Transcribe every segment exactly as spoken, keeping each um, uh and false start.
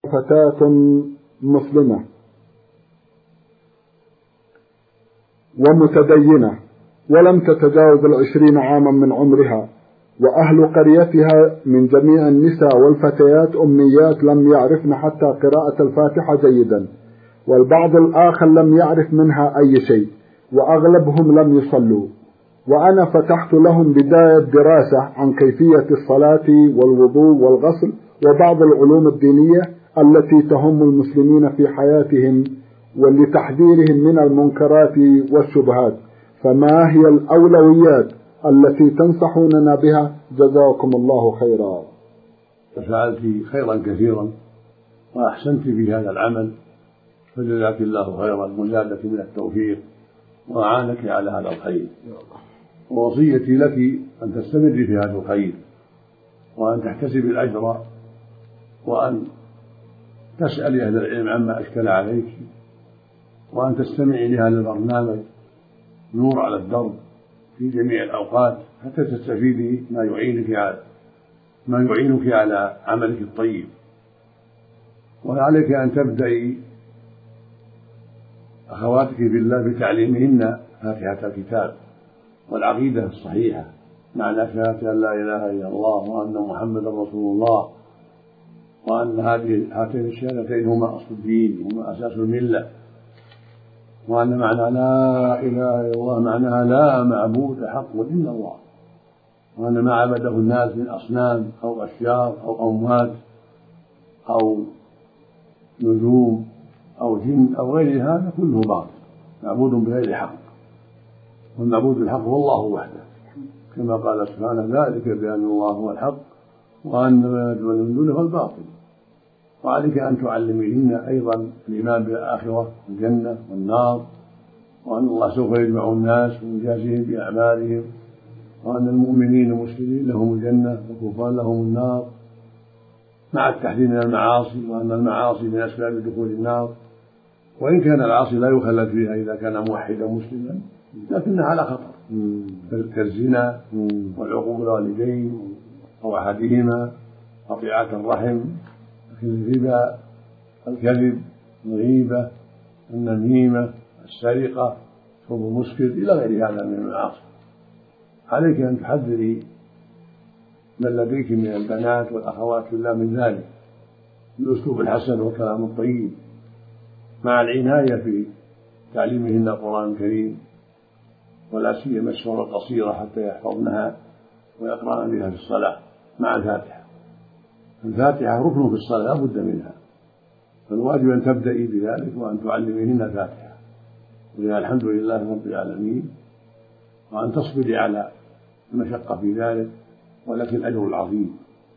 فتاة مسلمة ومتدينة ولم تتجاوز العشرين عاما من عمرها، وأهل قريتها من جميع النساء والفتيات أميات لم يعرفن حتى قراءة الفاتحة جيدا، والبعض الآخر لم يعرف منها أي شيء، وأغلبهم لم يصلوا. وأنا فتحت لهم بداية دراسة عن كيفية الصلاة والوضوء والغسل وبعض العلوم الدينية التي تهم المسلمين في حياتهم ولتحذيرهم من المنكرات والشبهات، فما هي الأولويات التي تنصحوننا بها؟ جزاكم الله خيرا. فعلت خيرا كثيرا وأحسنت في هذا العمل، فجزاك الله خيرا وزادك من التوفيق وأعانك على هذا الخير. ووصيتي لك أن تستمري في هذا الخير، وأن تحتسب الأجر، وأن تسألي أهل العلم عما أشكل عليك، وأن تستمعي لهذا البرنامج نور على الدرب في جميع الأوقات حتى تستفيدي ما يعينك على ما يعينك على عملك الطيب. وعليك أن تبدأي أخواتك في الله بتعليمهن فاتحة الكتاب والعقيدة الصحيحة معنى شهادة أن لا إله إلا الله وأن محمدا رسول الله، وأن هذه هاتين الشهادتين هما أصل الدين هما أساس الملة، وأن معنى لا إله إلا الله معناها لا معبود حق إلا الله، وأن ما عبده الناس من أصنام أو أشجار أو أموات أو نجوم أو جن أو غير هذا كله باطل معبود بغير حق، والمعبود بالحق هو الله وحده، كما قال سبحانه ذلك بأن الله هو الحق وأن ما يدعون من دونه هو الباطل. وعليك أن تعلميهن أيضا الإيمان بالآخرة والجنة والنار، وأن الله سوف يجمع الناس ويجازيهم بأعمالهم، وأن المؤمنين المسلمين لهم الجنة والكفار لهم النار، مع التحذير من المعاصي، وأن المعاصي من أسباب دخول النار، وإن كان العاصي لا يخلد فيها إذا كان موحدا مسلما لكنها على خطر كالزنا والعقوق الوالدين أو أحدهما، قطيعة الرحم، الربا، الكذب، الغيبة، النميمة، السرقة، شرب المسكر إلى غير هذا من المعاصي. عليك أن تحذري من لديك من البنات والأخوات في الله من ذلك بالأسلوب الحسن والكلام الطيب، مع العناية في تعليمهن القرآن الكريم، ولا سيما السور القصيرة حتى يحفظنها ويقرأن بها في الصلاة مع الفاتحة. الفاتحة ركن في الصلاة لا بد منها، فالواجب أن تبدأي بذلك وأن تعلميهن الفاتحة وقولي الحمد لله رب العالمين، وأن تصبري على المشقة في ذلك ولكن الأجر العظيم،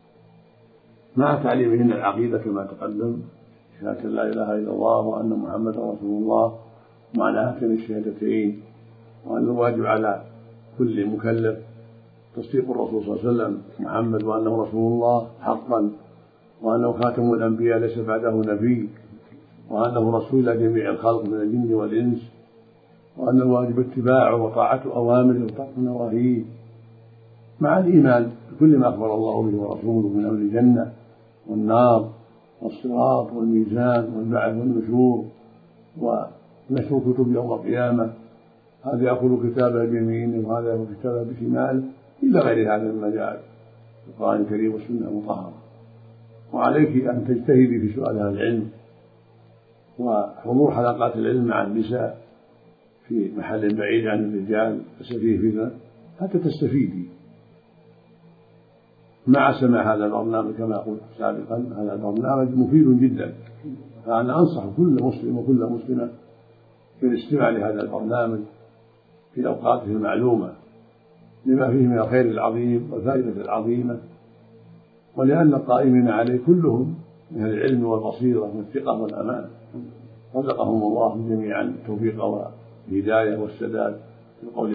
مع تعليمهن العقيدة كما تقدم شهادة لا إله إلا الله وأن محمدا رسول الله معنى هاتين الشهادتين، وأن الواجب على كل مكلف تصديق الرسول صلى الله عليه وسلم محمد وأنه رسول الله حقا، وأنه خاتم الأنبياء ليس بعده نبي، وأنه رسول إلى جميع الخلق من الجن والإنس، وأن الواجب اتباعه وطاعة أوامره وترك نواهيه، مع الإيمان بكل ما أخبر الله به ورسوله من أمر الجنة والنار والصراط والميزان والبعث والنشور ونشر كتب يوم القيامة، هذا يأخذ كتابه بيمينه وهذا يأخذ كتابه بشماله إلى غير هذا مما جاء في القرآن الكريم والسنة المطهرة. وعليك أن تجتهدي في سؤال أهل العلم وحضور حلقات العلم مع النساء في محل بعيد عن الرجال فيه فتنة حتى تستفيدي، مع سماع هذا البرنامج كما قلت سابقا هذا البرنامج مفيد جدا، فأنا أنصح كل مسلم وكل مسلمة بالاستماع لهذا البرنامج في أوقاته المعلومة لما فيه من الخير العظيم والفائدة العظيمة، ولأن القائمين عليه كلهم من العلم والبصيرة والثقة والأمان، رزقهم الله جميعا التوفيق والهداية والسداد في القول